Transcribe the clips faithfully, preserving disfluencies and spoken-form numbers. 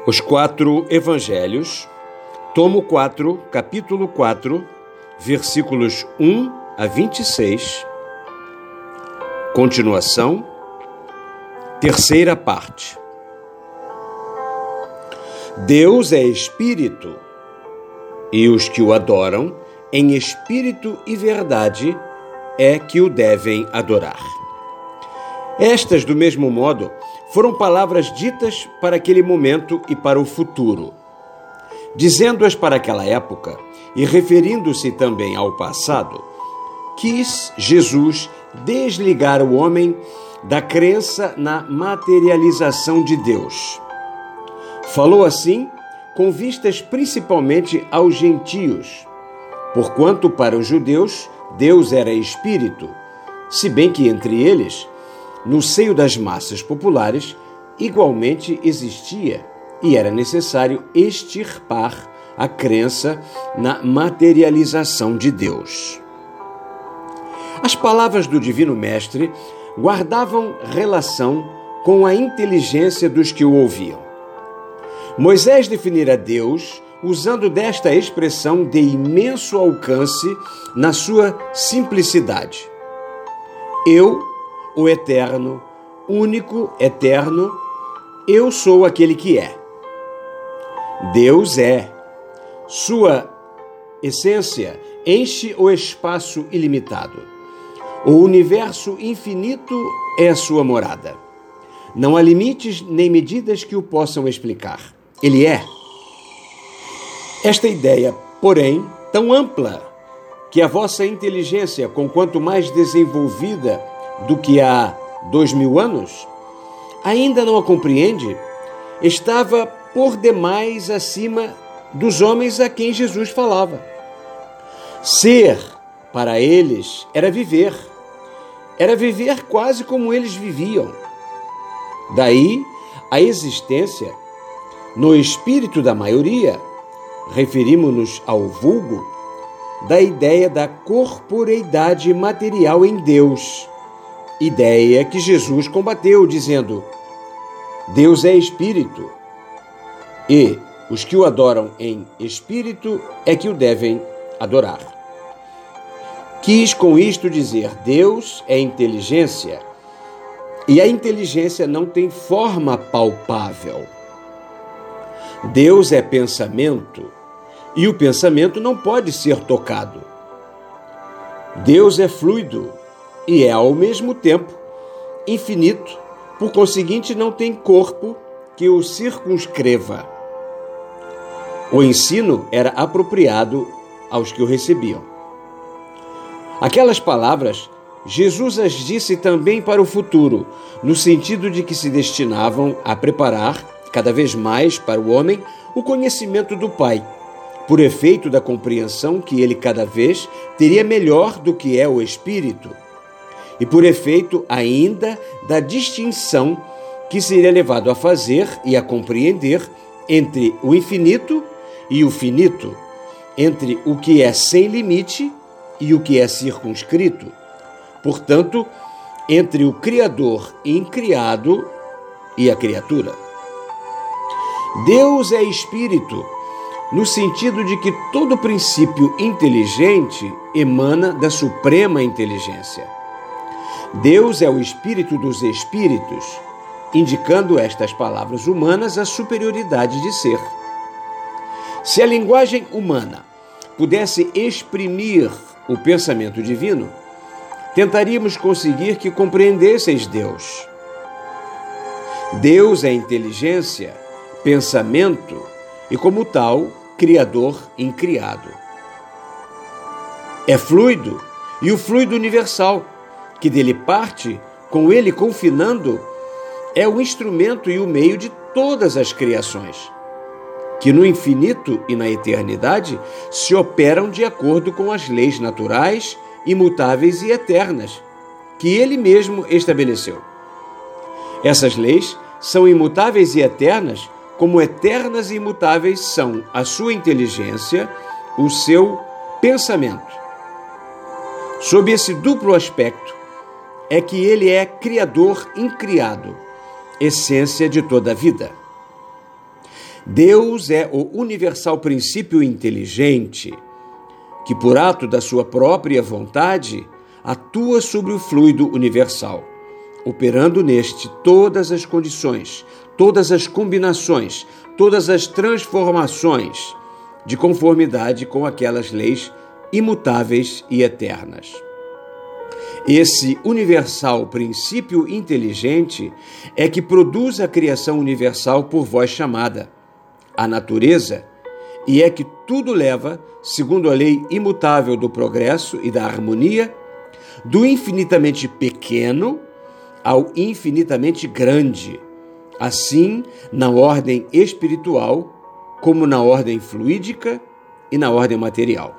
Os quatro evangelhos, tomo quatro, capítulo quatro, versículos um a vinte e seis, continuação, terceira parte. Deus é espírito, e os que o adoram, em espírito e verdade, é que o devem adorar. Estas, do mesmo modo, foram palavras ditas para aquele momento e para o futuro. Dizendo-as para aquela época, e referindo-se também ao passado, quis Jesus desligar o homem da crença na materialização de Deus. Falou assim, com vistas principalmente aos gentios, porquanto para os judeus Deus era espírito, se bem que entre eles, no seio das massas populares, igualmente existia e era necessário extirpar a crença na materialização de Deus. As palavras do Divino Mestre guardavam relação com a inteligência dos que o ouviam. Moisés definira Deus usando desta expressão de imenso alcance na sua simplicidade. Eu, o eterno, único, eterno, eu sou aquele que é. Deus é. Sua essência enche o espaço ilimitado. O universo infinito é a sua morada. Não há limites nem medidas que o possam explicar. Ele é. Esta ideia, porém, tão ampla que a vossa inteligência, com quanto mais desenvolvida do que há dois mil anos, ainda não a compreende, estava por demais acima dos homens a quem Jesus falava. Ser, para eles, era viver. Era viver quase como eles viviam. Daí, a existência, no espírito da maioria, referimos-nos ao vulgo, da ideia da corporeidade material em Deus, ideia que Jesus combateu, dizendo: Deus é espírito, e os que o adoram em espírito é que o devem adorar. Quis com isto dizer, Deus é inteligência, e a inteligência não tem forma palpável. Deus é pensamento, e o pensamento não pode ser tocado. Deus é fluido, e é, ao mesmo tempo, infinito, por conseguinte, não tem corpo que o circunscreva. O ensino era apropriado aos que o recebiam. Aquelas palavras, Jesus as disse também para o futuro, no sentido de que se destinavam a preparar, cada vez mais para o homem, o conhecimento do Pai, por efeito da compreensão que ele cada vez teria melhor do que é o Espírito, e por efeito ainda da distinção que seria levado a fazer e a compreender entre o infinito e o finito, entre o que é sem limite e o que é circunscrito, portanto, entre o Criador incriado e a criatura. Deus é espírito, no sentido de que todo princípio inteligente emana da suprema inteligência. Deus é o espírito dos espíritos, indicando estas palavras humanas a superioridade de ser. Se a linguagem humana pudesse exprimir o pensamento divino, tentaríamos conseguir que compreendesseis Deus. Deus é inteligência, pensamento e, como tal, criador incriado. É fluido e o fluido universal, que dele parte, com ele confinando, é o instrumento e o meio de todas as criações, que no infinito e na eternidade se operam de acordo com as leis naturais, imutáveis e eternas, que ele mesmo estabeleceu. Essas leis são imutáveis e eternas, como eternas e imutáveis são a sua inteligência, o seu pensamento. Sob esse duplo aspecto, é que ele é criador incriado, essência de toda a vida. Deus é o universal princípio inteligente que, por ato da sua própria vontade, atua sobre o fluido universal, operando neste todas as condições, todas as combinações, todas as transformações de conformidade com aquelas leis imutáveis e eternas. Esse universal princípio inteligente é que produz a criação universal por vós chamada, a natureza, e é que tudo leva, segundo a lei imutável do progresso e da harmonia, do infinitamente pequeno ao infinitamente grande, assim na ordem espiritual, como na ordem fluídica e na ordem material.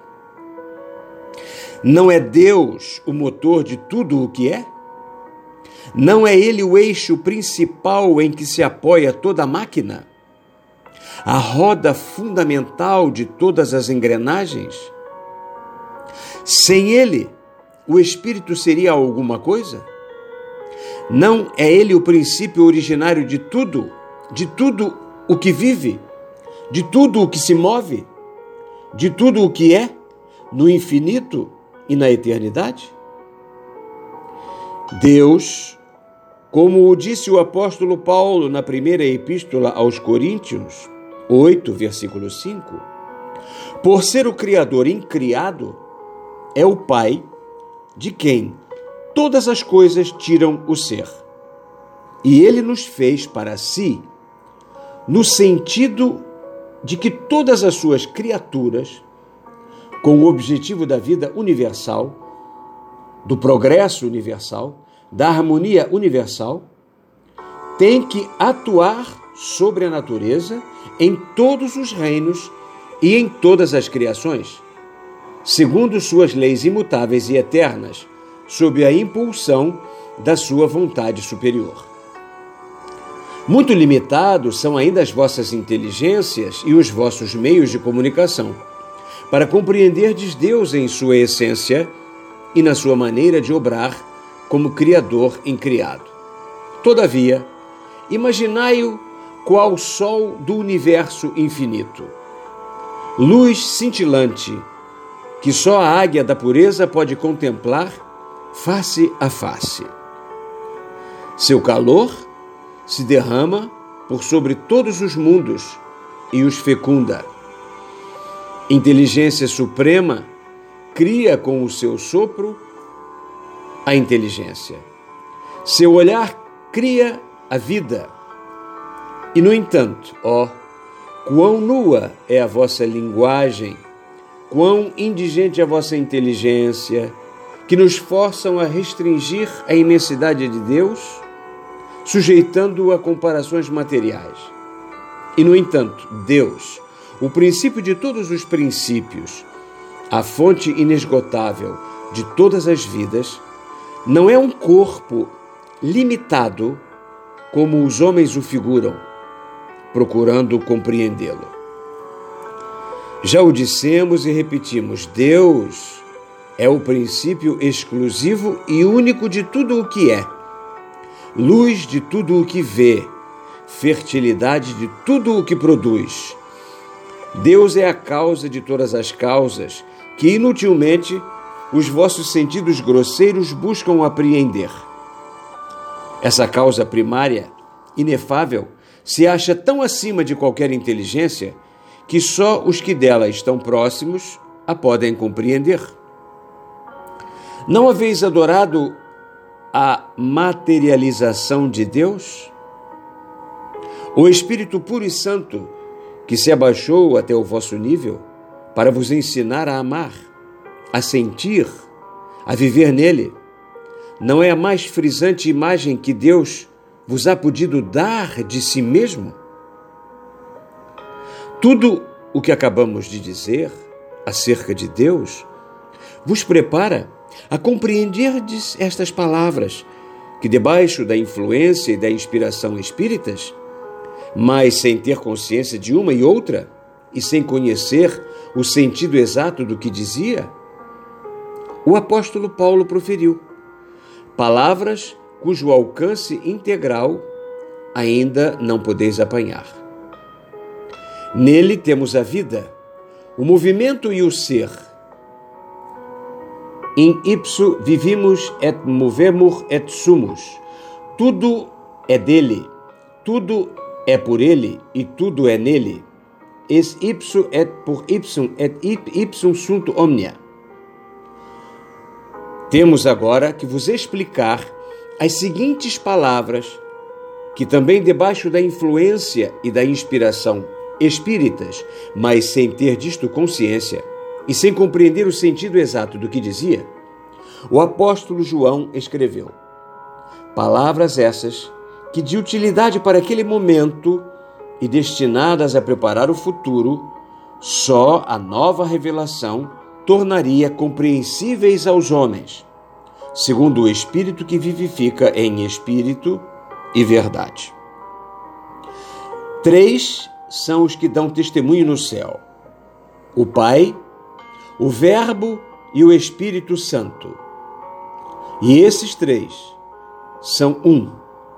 Não é Deus o motor de tudo o que é? Não é Ele o eixo principal em que se apoia toda a máquina? A roda fundamental de todas as engrenagens? Sem Ele, o Espírito seria alguma coisa? Não é Ele o princípio originário de tudo, de tudo o que vive, de tudo o que se move, de tudo o que é, no infinito e na eternidade? Deus, como o disse o apóstolo Paulo na primeira epístola aos Coríntios, oito, versículo cinco, por ser o Criador incriado, é o Pai de quem todas as coisas tiram o ser. E Ele nos fez para si, no sentido de que todas as suas criaturas, com o objetivo da vida universal, do progresso universal, da harmonia universal, têm que atuar sobre a natureza em todos os reinos e em todas as criações, segundo suas leis imutáveis e eternas, sob a impulsão da sua vontade superior. Muito limitados são ainda as vossas inteligências e os vossos meios de comunicação, para compreenderdes Deus em sua essência e na sua maneira de obrar como Criador incriado. Todavia, imaginai-o qual sol do universo infinito, luz cintilante, que só a águia da pureza pode contemplar face a face. Seu calor se derrama por sobre todos os mundos e os fecunda. Inteligência suprema cria com o seu sopro a inteligência. Seu olhar cria a vida. E, no entanto, ó, quão nua é a vossa linguagem, quão indigente a vossa inteligência, que nos forçam a restringir a imensidade de Deus, sujeitando-o a comparações materiais. E, no entanto, Deus, o princípio de todos os princípios, a fonte inesgotável de todas as vidas, não é um corpo limitado como os homens o figuram, procurando compreendê-lo. Já o dissemos e repetimos, Deus é o princípio exclusivo e único de tudo o que é, luz de tudo o que vê, fertilidade de tudo o que produz. Deus é a causa de todas as causas, que inutilmente os vossos sentidos grosseiros buscam apreender. Essa causa primária, inefável, se acha tão acima de qualquer inteligência que só os que dela estão próximos a podem compreender. Não haveis adorado a materialização de Deus? O Espírito puro e santo, que se abaixou até o vosso nível para vos ensinar a amar, a sentir, a viver nele, não é a mais frisante imagem que Deus vos há podido dar de si mesmo? Tudo o que acabamos de dizer acerca de Deus vos prepara a compreenderdes estas palavras, que debaixo da influência e da inspiração espíritas, mas sem ter consciência de uma e outra, e sem conhecer o sentido exato do que dizia, o apóstolo Paulo proferiu palavras cujo alcance integral ainda não podeis apanhar. Nele temos a vida, o movimento e o ser. In ipso vivimus et movemur et sumus. Tudo é dele, tudo é por ele e tudo é nele. Es ipso et por ipsum et ipsum sunt omnia. Temos agora que vos explicar as seguintes palavras, que também debaixo da influência e da inspiração espíritas, mas sem ter disto consciência e sem compreender o sentido exato do que dizia, o apóstolo João escreveu. Palavras essas que de utilidade para aquele momento e destinadas a preparar o futuro, só a nova revelação tornaria compreensíveis aos homens, segundo o Espírito que vivifica em espírito e verdade. Três são os que dão testemunho no céu: o Pai, o Verbo e o Espírito Santo. E esses três são um.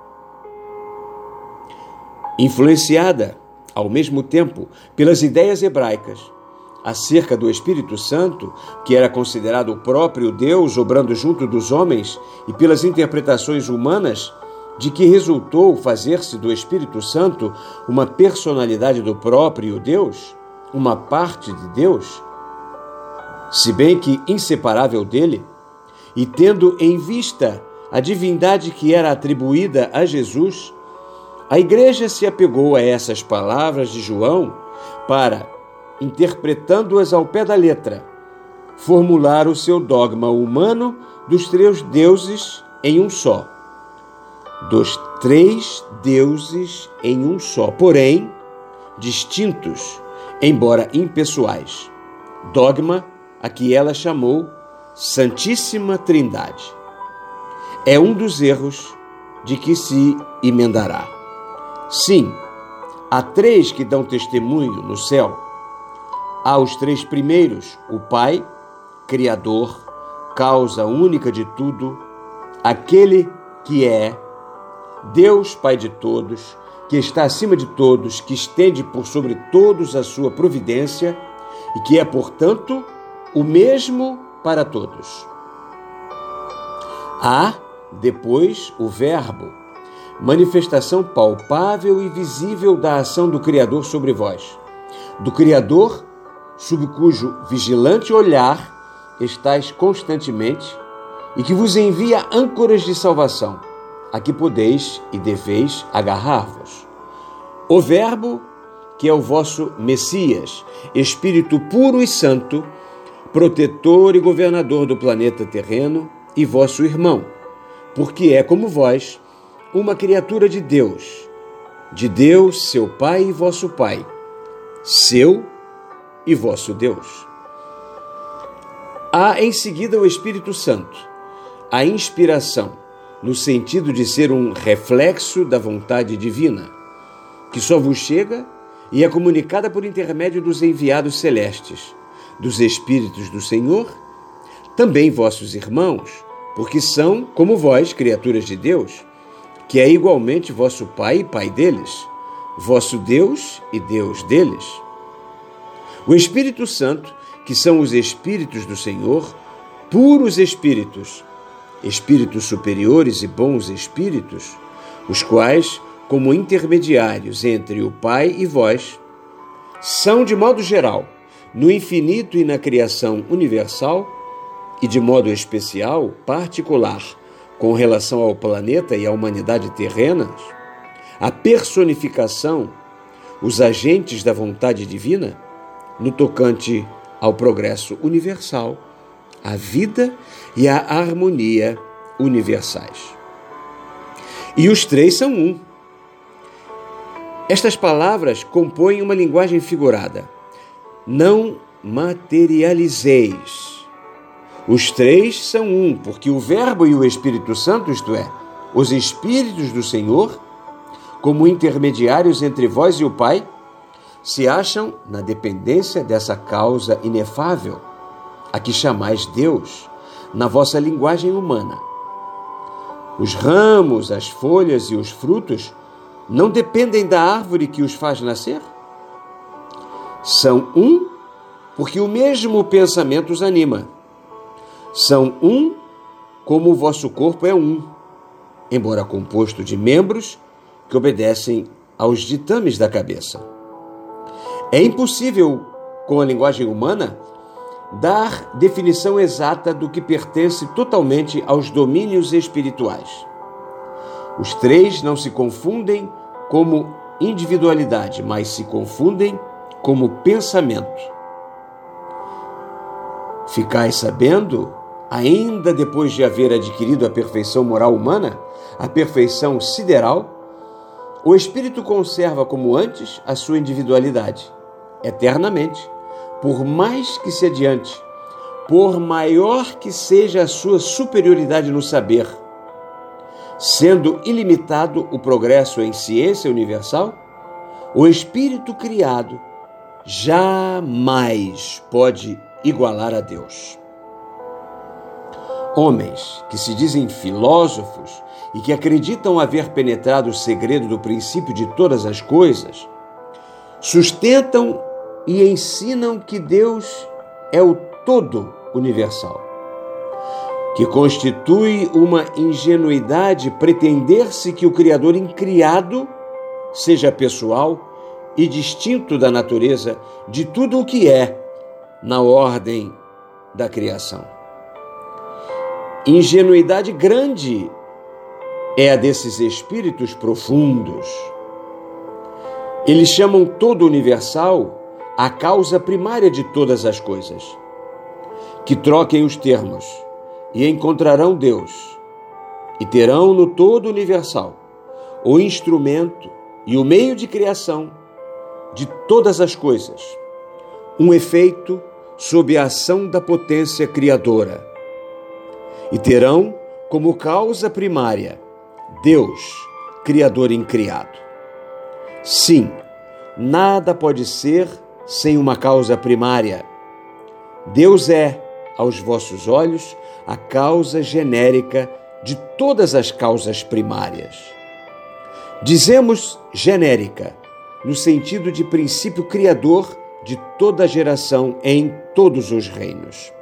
Influenciada, ao mesmo tempo, pelas ideias hebraicas acerca do Espírito Santo, que era considerado o próprio Deus obrando junto dos homens, e pelas interpretações humanas, de que resultou fazer-se do Espírito Santo uma personalidade do próprio Deus, uma parte de Deus, se bem que inseparável dele, e tendo em vista a divindade que era atribuída a Jesus, a Igreja se apegou a essas palavras de João para, interpretando-as ao pé da letra, formular o seu dogma humano dos três deuses em um só. Dos três deuses em um só, porém distintos, embora impessoais. Dogma a que ela chamou Santíssima Trindade. É um dos erros de que se emendará. Sim, há três que dão testemunho no céu. Há os três primeiros, o Pai, Criador, causa única de tudo, aquele que é Deus Pai de todos, que está acima de todos, que estende por sobre todos a sua providência e que é, portanto, o mesmo para todos. Há, depois, o Verbo, manifestação palpável e visível da ação do Criador sobre vós, do Criador sob cujo vigilante olhar estáis constantemente e que vos envia âncoras de salvação, a que podeis e deveis agarrar-vos. O Verbo, que é o vosso Messias, Espírito puro e santo, protetor e governador do planeta terreno e vosso irmão, porque é como vós, uma criatura de Deus, de Deus, seu Pai e vosso Pai, seu e vosso Deus. Há em seguida o Espírito Santo, a inspiração, no sentido de ser um reflexo da vontade divina, que só vos chega e é comunicada por intermédio dos enviados celestes, dos Espíritos do Senhor, também vossos irmãos, porque são, como vós, criaturas de Deus, que é igualmente vosso Pai e Pai deles, vosso Deus e Deus deles. O Espírito Santo, que são os Espíritos do Senhor, puros Espíritos, Espíritos superiores e bons Espíritos, os quais, como intermediários entre o Pai e vós, são, de modo geral, no infinito e na criação universal, e de modo especial, particular, com relação ao planeta e à humanidade terrenas, a personificação, os agentes da vontade divina, no tocante ao progresso universal, à vida e à harmonia universais. E os três são um. Estas palavras compõem uma linguagem figurada. Não materializeis. Os três são um, porque o Verbo e o Espírito Santo, isto é, os Espíritos do Senhor, como intermediários entre vós e o Pai, se acham na dependência dessa causa inefável, a que chamais Deus, na vossa linguagem humana. Os ramos, as folhas e os frutos não dependem da árvore que os faz nascer? São um porque o mesmo pensamento os anima. São um como o vosso corpo é um, embora composto de membros que obedecem aos ditames da cabeça. É impossível, com a linguagem humana, dar definição exata do que pertence totalmente aos domínios espirituais. Os três não se confundem como individualidade, mas se confundem como pensamento. Ficais sabendo, ainda depois de haver adquirido a perfeição moral humana, a perfeição sideral, o espírito conserva como antes a sua individualidade, eternamente, por mais que se adiante, por maior que seja a sua superioridade no saber. Sendo ilimitado o progresso em ciência universal, o espírito criado jamais pode igualar a Deus. Homens que se dizem filósofos e que acreditam haver penetrado o segredo do princípio de todas as coisas, sustentam e ensinam que Deus é o todo universal, que constitui uma ingenuidade pretender-se que o Criador incriado seja pessoal e distinto da natureza de tudo o que é na ordem da criação. Ingenuidade grande é a desses espíritos profundos. Eles chamam todo universal a causa primária de todas as coisas. Que troquem os termos e encontrarão Deus, e terão no todo universal o instrumento e o meio de criação de todas as coisas, um efeito sob a ação da potência criadora. E terão como causa primária Deus, Criador incriado. Sim, nada pode ser sem uma causa primária. Deus é, aos vossos olhos, a causa genérica de todas as causas primárias. Dizemos genérica, no sentido de princípio criador de toda geração em todos os reinos.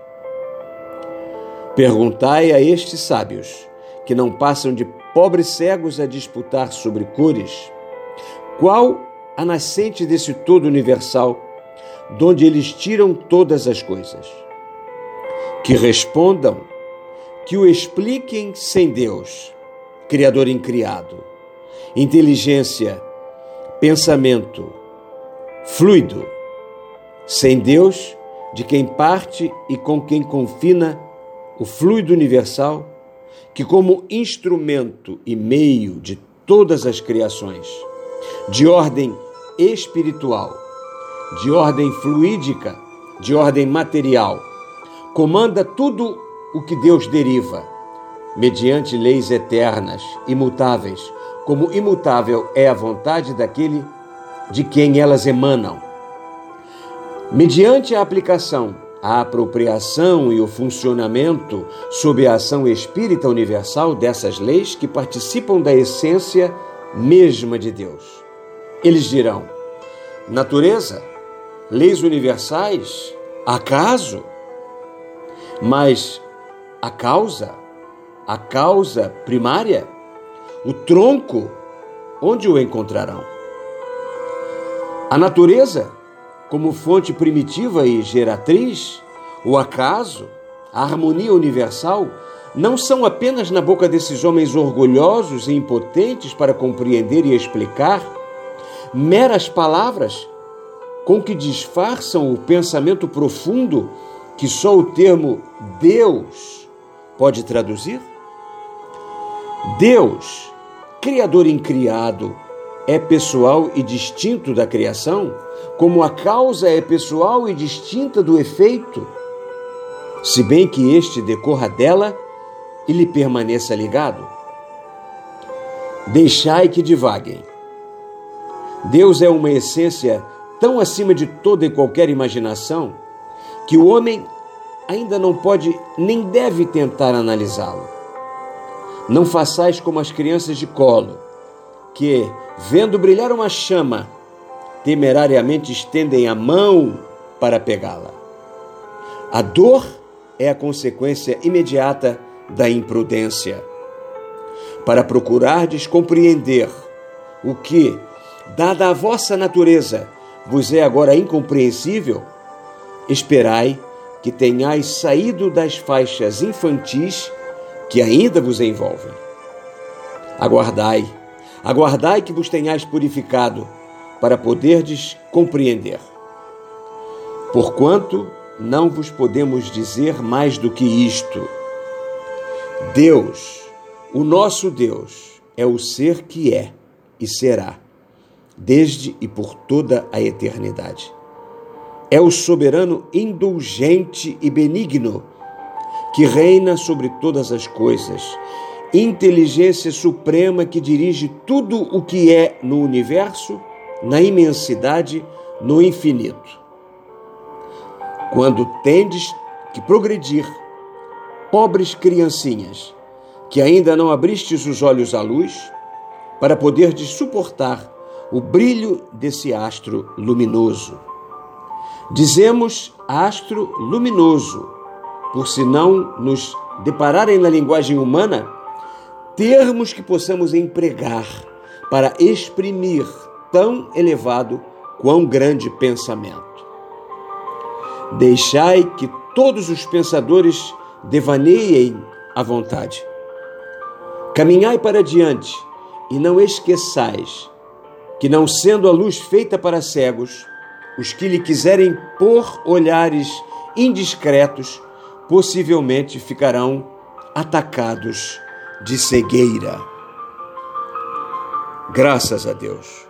Perguntai a estes sábios, que não passam de pobres cegos a disputar sobre cores, qual a nascente desse todo universal, donde eles tiram todas as coisas. Que respondam, que o expliquem sem Deus, Criador incriado, inteligência, pensamento, fluido, sem Deus, de quem parte e com quem confina o fluido universal, que como instrumento e meio de todas as criações, de ordem espiritual, de ordem fluídica, de ordem material, comanda tudo o que Deus deriva, mediante leis eternas, imutáveis, como imutável é a vontade daquele de quem elas emanam. Mediante a aplicação, a apropriação e o funcionamento sob a ação espírita universal dessas leis que participam da essência mesma de Deus. Eles dirão: natureza, leis universais, acaso? Mas a causa, a causa primária, o tronco, onde o encontrarão? A natureza, como fonte primitiva e geratriz, o acaso, a harmonia universal, não são apenas na boca desses homens orgulhosos e impotentes para compreender e explicar, meras palavras com que disfarçam o pensamento profundo que só o termo Deus pode traduzir? Deus, Criador incriado, é pessoal e distinto da criação, como a causa é pessoal e distinta do efeito, se bem que este decorra dela e lhe permaneça ligado. Deixai que divaguem. Deus é uma essência tão acima de toda e qualquer imaginação que o homem ainda não pode nem deve tentar analisá-lo. Não façais como as crianças de colo, que, vendo brilhar uma chama, temerariamente estendem a mão para pegá-la. A dor é a consequência imediata da imprudência. Para procurardes compreender o que, dada a vossa natureza, vos é agora incompreensível, esperai que tenhais saído das faixas infantis que ainda vos envolvem. Aguardai, aguardai que vos tenhais purificado, para poderdes compreender. Porquanto não vos podemos dizer mais do que isto: Deus, o nosso Deus, é o ser que é e será, desde e por toda a eternidade. É o soberano indulgente e benigno, que reina sobre todas as coisas, inteligência suprema que dirige tudo o que é no universo, na imensidade, no infinito. Quando tendes que progredir, pobres criancinhas, que ainda não abristes os olhos à luz, para poderdes suportar o brilho desse astro luminoso. Dizemos astro luminoso, por se não nos depararem na linguagem humana, termos que possamos empregar para exprimir tão elevado quão grande pensamento. Deixai que todos os pensadores devaneiem à vontade. Caminhai para diante e não esqueçais que, não sendo a luz feita para cegos, os que lhe quiserem pôr olhares indiscretos possivelmente ficarão atacados de cegueira. Graças a Deus.